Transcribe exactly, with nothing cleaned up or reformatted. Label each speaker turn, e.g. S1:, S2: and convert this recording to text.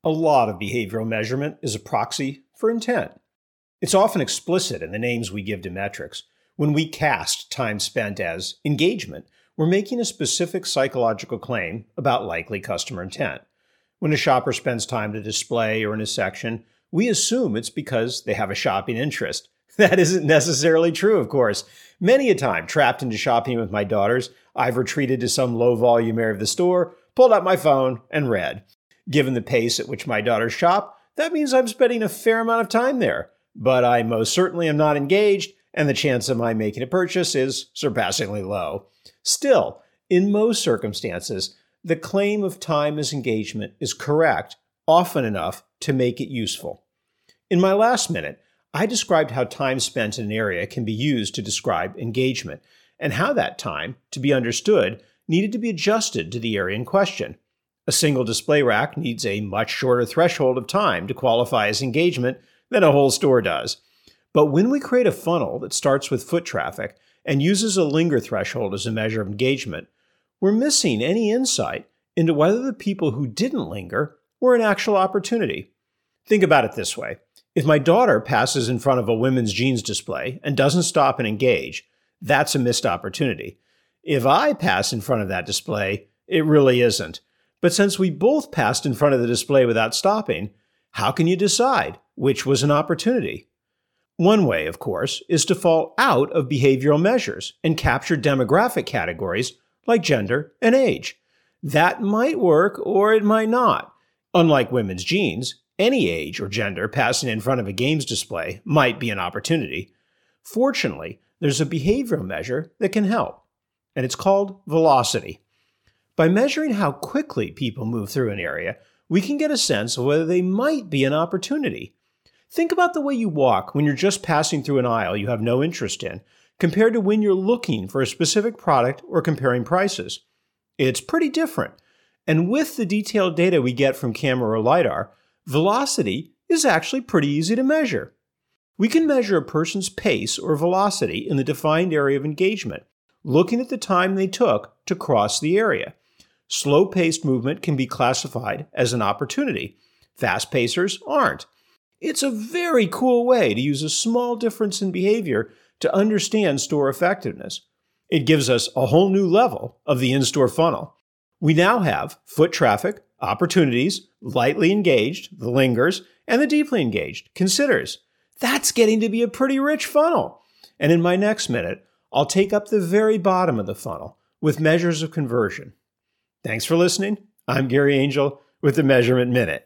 S1: A lot of behavioral measurement is a proxy for intent. It's often explicit in the names we give to metrics. When we cast time spent as engagement, we're making a specific psychological claim about likely customer intent. When a shopper spends time at a display or in a section, we assume it's because they have a shopping interest. That isn't necessarily true, of course. Many a time, trapped into shopping with my daughters, I've retreated to some low-volume area of the store, pulled out my phone, and read. Given the pace at which my daughters shop, that means I'm spending a fair amount of time there. But I most certainly am not engaged, and the chance of my making a purchase is surpassingly low. Still, in most circumstances, the claim of time as engagement is correct often enough to make it useful. In my last minute, I described how time spent in an area can be used to describe engagement, and how that time, to be understood, needed to be adjusted to the area in question. A single display rack needs a much shorter threshold of time to qualify as engagement than a whole store does. But when we create a funnel that starts with foot traffic and uses a linger threshold as a measure of engagement, we're missing any insight into whether the people who didn't linger were an actual opportunity. Think about it this way. If my daughter passes in front of a women's jeans display and doesn't stop and engage, that's a missed opportunity. If I pass in front of that display, it really isn't. But since we both passed in front of the display without stopping, how can you decide which was an opportunity? One way, of course, is to fall out of behavioral measures and capture demographic categories like gender and age. That might work or it might not. Unlike women's jeans, any age or gender passing in front of a games display might be an opportunity. Fortunately, there's a behavioral measure that can help, and it's called velocity. By measuring how quickly people move through an area, we can get a sense of whether they might be an opportunity. Think about the way you walk when you're just passing through an aisle you have no interest in, compared to when you're looking for a specific product or comparing prices. It's pretty different. And with the detailed data we get from camera or LiDAR, velocity is actually pretty easy to measure. We can measure a person's pace or velocity in the defined area of engagement, looking at the time they took to cross the area. Slow-paced movement can be classified as an opportunity. Fast-pacers aren't. It's a very cool way to use a small difference in behavior to understand store effectiveness. It gives us a whole new level of the in-store funnel. We now have foot traffic, opportunities, lightly engaged, the lingers, and the deeply engaged, considers. That's getting to be a pretty rich funnel. And in my next minute, I'll take up the very bottom of the funnel with measures of conversion. Thanks for listening. I'm Gary Angel with the Measurement Minute.